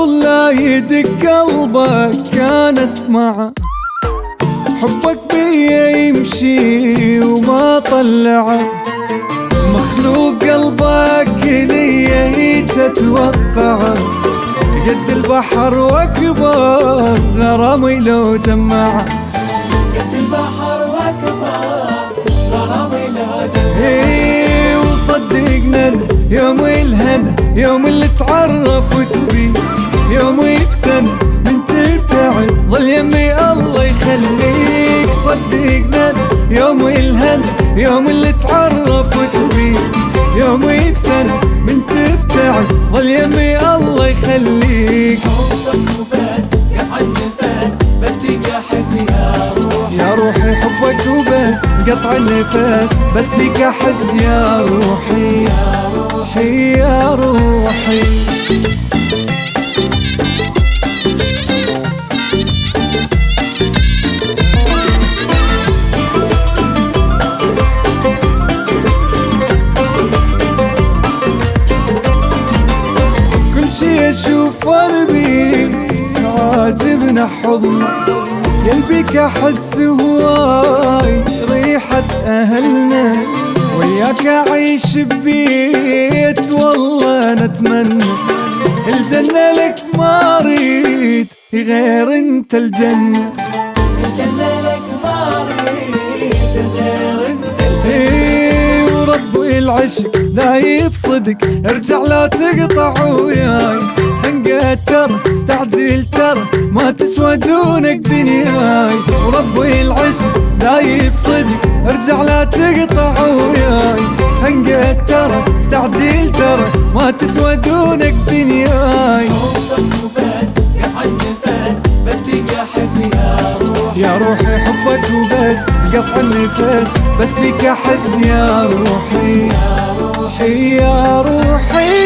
قبل لا يدق قلبك كان اسمعه، حبك بيا يمشي وما طلعه، مخلوق قلبك لي تتوقعه، قد البحر واكبر غرامي لو جمعه، قد البحر واكبر غرامي لو جمعه. ايه وصدقنا يوم الهنا، يوم اللي تعرفت بيك، يومي بسنة من تبتعد ظل يمي الله يخليك. صدقنا يوم الهنا، يوم اللي تعرفت بيك، يومي بسنة من تبتعد ظل يمي الله يخليك. حبك وبس قطع النفس بس بيك احس يا روحي، يا روحي حبك وبس قطع النفس بس بيك احس يا روحي، يا روحي يا روحي. كل شي اشوف قلبي عاجبنا حضنك، قلبك احس هواي ريحة اهلنا، وياك اعيش ببيت والله نتمنى، الجنة لك ما اريد غير انت الجنة، الجنة لك ما اريد غير انت ايه وربي العشق دايب صدق، ارجع لا تقطع وياي، خنقة ترى استعجل ترى ما تسوى دونك دنياي، وربي العشق دايب صدق، ارجع لا تقطع وياي، خنقة ترى استعجل ترى ما تسوى دونك دنياي. حبك وبس قطع النفس بس بيك احس يا روحي، يا روحي حبك وبس قطع النفس بس بيك احس يا روحي، يا روحي يا روحي.